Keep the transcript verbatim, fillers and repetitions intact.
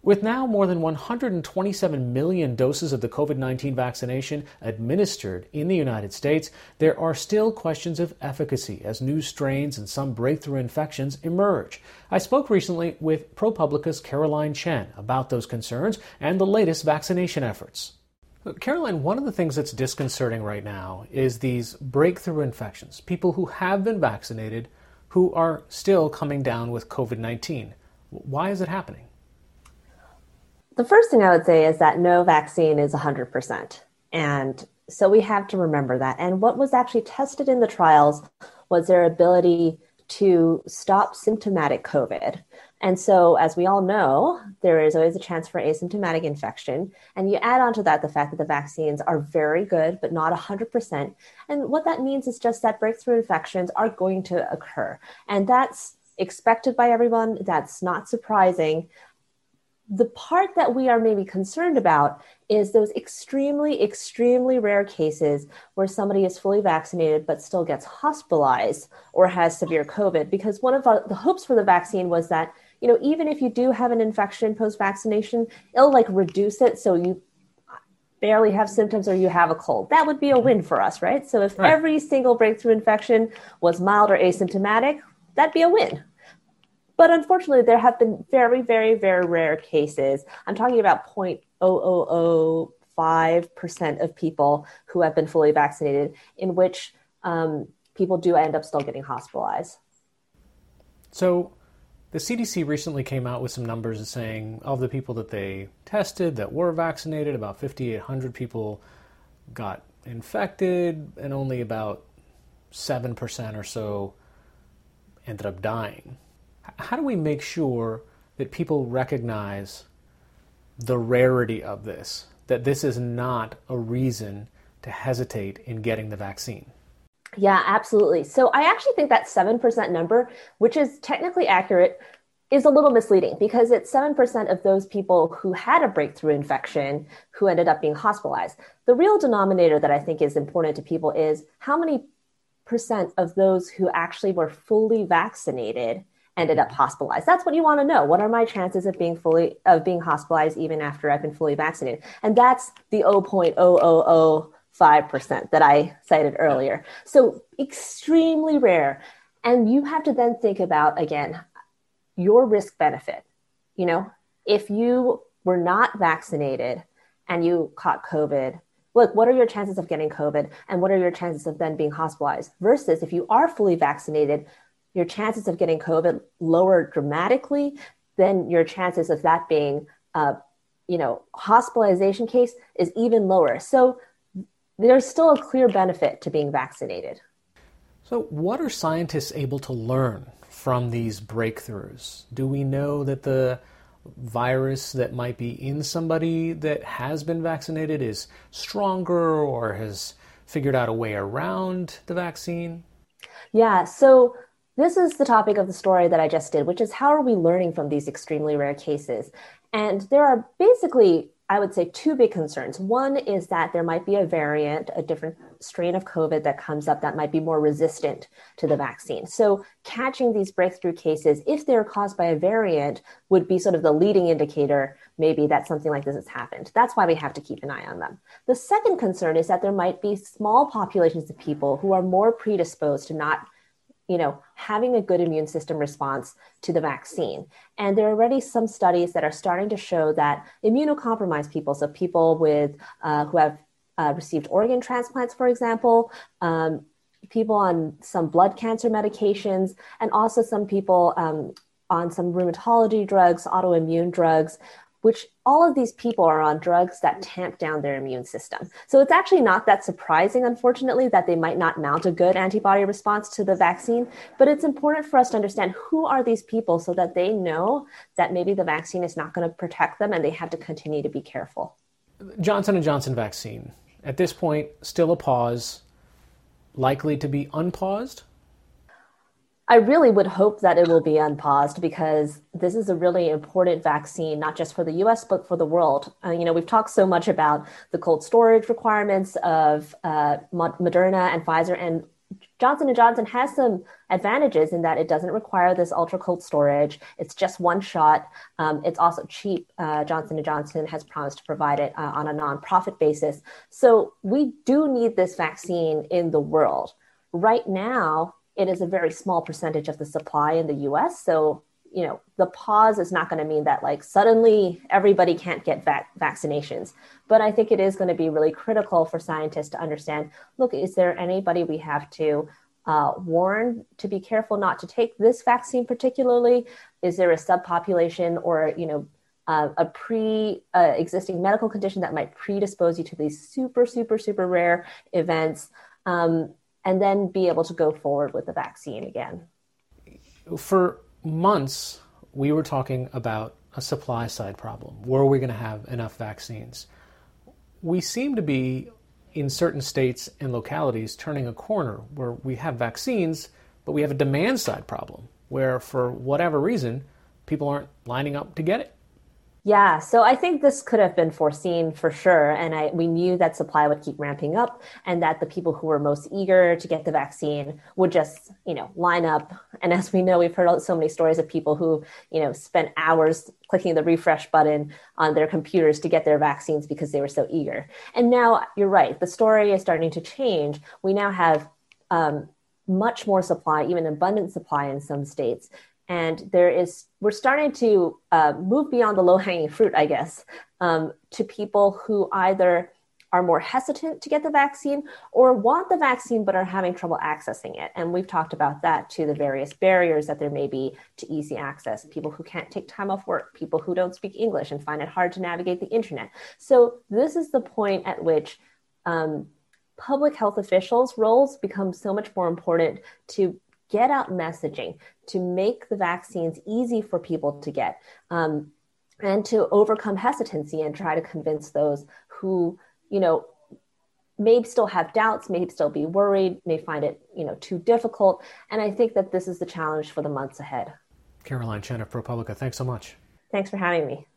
With now more than one hundred twenty-seven million doses of the COVID nineteen vaccination administered in the United States, there are still questions of efficacy as new strains and some breakthrough infections emerge. I spoke recently with ProPublica's Caroline Chen about those concerns and the latest vaccination efforts. Caroline, one of the things that's disconcerting right now is these breakthrough infections, people who have been vaccinated who are still coming down with COVID nineteen. Why is it happening? The first thing I would say is that no vaccine is one hundred percent. And so we have to remember that. And what was actually tested in the trials was their ability to stop symptomatic COVID. And so, as we all know, there is always a chance for asymptomatic infection. And you add on to that the fact that the vaccines are very good, but not one hundred percent. And what that means is just that breakthrough infections are going to occur. And that's expected by everyone. That's not surprising. The part that we are maybe concerned about is those extremely, extremely rare cases where somebody is fully vaccinated but still gets hospitalized or has severe COVID. Because one of our, the hopes for the vaccine was that, you know, even if you do have an infection post-vaccination, it'll like reduce it so you barely have symptoms or you have a cold. That would be a win for us, right? So if right. every single breakthrough infection was mild or asymptomatic, that'd be a win. But unfortunately, there have been very, very, very rare cases. I'm talking about zero point zero zero zero five percent of people who have been fully vaccinated, in which um, people do end up still getting hospitalized. So the C D C recently came out with some numbers saying of the people that they tested that were vaccinated, about five thousand eight hundred people got infected, and only about seven percent or so ended up dying. How do we make sure that people recognize the rarity of this, that this is not a reason to hesitate in getting the vaccine? Yeah, absolutely. So I actually think that seven percent number, which is technically accurate, is a little misleading because it's seven percent of those people who had a breakthrough infection who ended up being hospitalized. The real denominator that I think is important to people is how many percent of those who actually were fully vaccinated ended up hospitalized. That's what you want to know. What are my chances of being fully of being hospitalized even after I've been fully vaccinated? And that's the zero point zero zero zero five percent that I cited earlier. So extremely rare. And you have to then think about, again, your risk benefit. You know, if you were not vaccinated and you caught COVID, look, what are your chances of getting COVID? And what are your chances of then being hospitalized? Versus if you are fully vaccinated, your chances of getting COVID lower dramatically, then your chances of that being, uh, you know, hospitalization case is even lower. So there's still a clear benefit to being vaccinated. So what are scientists able to learn from these breakthroughs? Do we know that the virus that might be in somebody that has been vaccinated is stronger or has figured out a way around the vaccine? Yeah, so this is the topic of the story that I just did, which is how are we learning from these extremely rare cases? And there are basically, I would say, two big concerns. One is that there might be a variant, a different strain of COVID that comes up that might be more resistant to the vaccine. So catching these breakthrough cases, if they're caused by a variant, would be sort of the leading indicator maybe that something like this has happened. That's why we have to keep an eye on them. The second concern is that there might be small populations of people who are more predisposed to not you know, having a good immune system response to the vaccine. And there are already some studies that are starting to show that immunocompromised people, so people with uh, who have uh, received organ transplants, for example, um, people on some blood cancer medications, and also some people um, on some rheumatology drugs, autoimmune drugs, which all of these people are on drugs that tamp down their immune system. So it's actually not that surprising, unfortunately, that they might not mount a good antibody response to the vaccine, but it's important for us to understand who are these people so that they know that maybe the vaccine is not going to protect them and they have to continue to be careful. Johnson and Johnson vaccine, at this point, still a pause, likely to be unpaused? I really would hope that it will be unpaused because this is a really important vaccine, not just for the U S, but for the world. Uh, you know, we've talked so much about the cold storage requirements of uh, Moderna and Pfizer, and Johnson and Johnson has some advantages in that it doesn't require this ultra cold storage. It's just one shot. Um, it's also cheap. Uh, Johnson and Johnson has promised to provide it uh, on a nonprofit basis. So we do need this vaccine in the world. Right now, it is a very small percentage of the supply in the U S. So, you know, the pause is not going to mean that like suddenly everybody can't get vac- vaccinations. But I think it is going to be really critical for scientists to understand, look, is there anybody we have to uh, warn to be careful not to take this vaccine particularly? Is there a subpopulation or, you know, uh, a pre-existing uh, medical condition that might predispose you to these super, super, super rare events? Um, and then be able to go forward with the vaccine again. For months, we were talking about a supply side problem. Were we going to have enough vaccines? We seem to be, in certain states and localities, turning a corner where we have vaccines, but we have a demand side problem where, for whatever reason, people aren't lining up to get it. Yeah, so I think this could have been foreseen for sure. And I, we knew that supply would keep ramping up and that the people who were most eager to get the vaccine would just, you know, line up. And as we know, we've heard so many stories of people who, you know, spent hours clicking the refresh button on their computers to get their vaccines because they were so eager. And now you're right, the story is starting to change. We now have um, much more supply, even abundant supply in some states. And there is, we're starting to uh, move beyond the low-hanging fruit, I guess, um, to people who either are more hesitant to get the vaccine or want the vaccine but are having trouble accessing it. And we've talked about that too, the various barriers that there may be to easy access, people who can't take time off work, people who don't speak English and find it hard to navigate the internet. So this is the point at which um, public health officials' roles become so much more important to get out messaging, to make the vaccines easy for people to get, um, and to overcome hesitancy and try to convince those who, you know, may still have doubts, may still be worried, may find it, you know, too difficult. And I think that this is the challenge for the months ahead. Caroline Chen of ProPublica, thanks so much. Thanks for having me.